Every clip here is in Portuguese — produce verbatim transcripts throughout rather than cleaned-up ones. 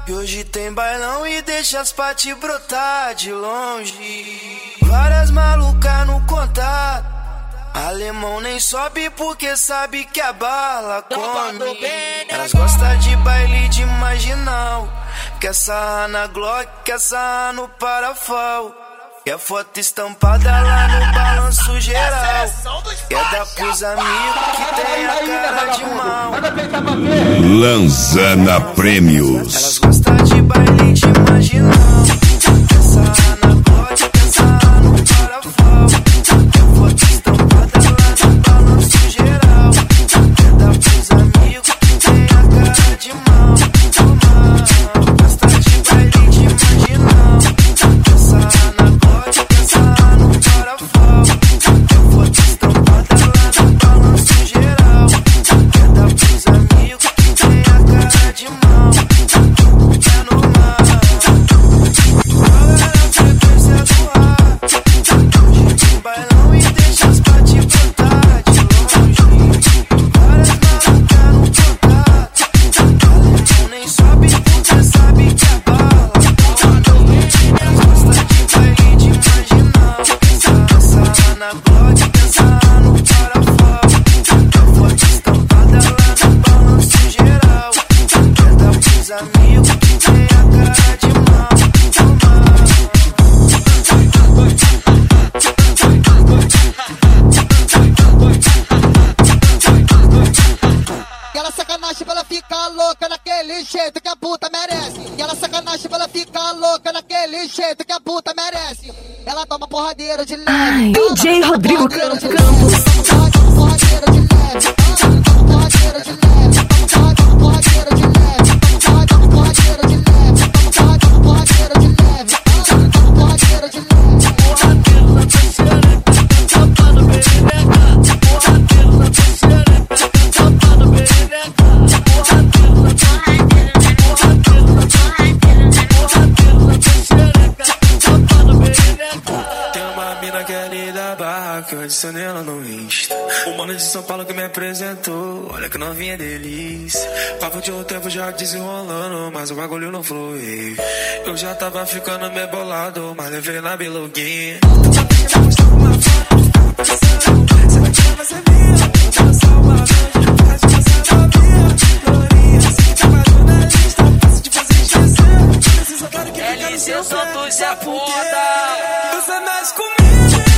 E hoje tem bailão e deixa as paty brotar de longe. Várias malucas no contato. Alemão nem sobe porque sabe que a bala come. Elas gostam de baile de marginal. Quer sarrar na Glock, quer sarrar no Parafal. Quer foto estampada lá no balanço geral. Quer dar pros amigos que tem a cara de mal. Lanzana Prêmios. Elas gostam de baile de marginal. Quer sarrar na Glock, quer sarrar no Parafal. Quer foto estampada lá no balanço geral. Quer dar pros amigos que tem a cara de mal. Gosta de baile de marginal. Quer sarrar na Glock, quer sarrar no Parafal. Quer foto estampada lá no balanço geral. Quer dar pros amigos que tem a cara de mal. É normal. Olha a frequência do ar. Hoje tem bailão e deixa as paty brotar de longe. Várias malucas no contato. Alemão nem sobe porque sabe que a bala come. Elas gostam de baile de marginal. Quer sarrar na Glock, quer sarrar no Parafal. Quer foto estampada lá no balanço geral. Quer dar pros amigos que tem a cara de mal. Aquela sacanagem pra ela ficar louca daquele jeito que a puta merece. Aquela sacanagem pra ela ficar louca daquele jeito que a puta merece. Ela toma porradeira de leve. Ai, D J Rodrigo Campos. Toma porradeira de leve. Toma porradeira de leve. Toma porradeira de leve. Toma porradeira de leve. Toma porradeira de leve. Toma porradeira de leve. Que eu adicionei ela no Insta. O mano de São Paulo que me apresentou. Olha que novinha delícia. Papo de um tempo já desenrolando, mas o bagulho não flui. Eu já tava ficando meio bolado, mas levei na biluguinha. L C Santos é foda. Você mexe comigo.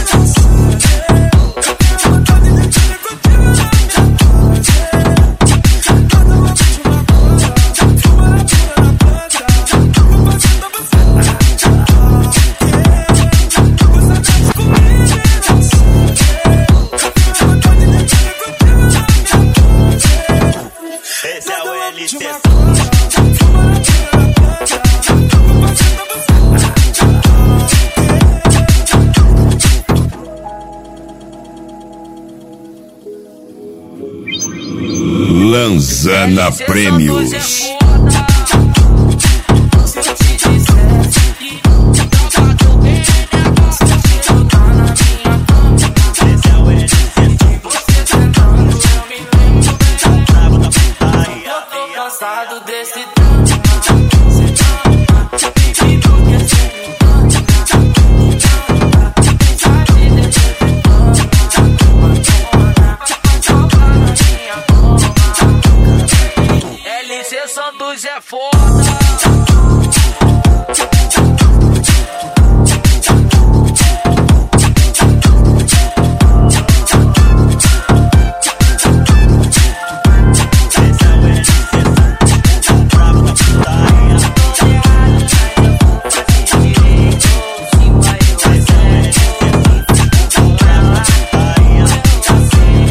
Esse é o L C. Lanzana Prêmios. Cansado desse L C Santos é foda.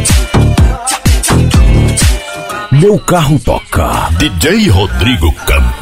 Meu carro toca. D J Rodrigo Campos.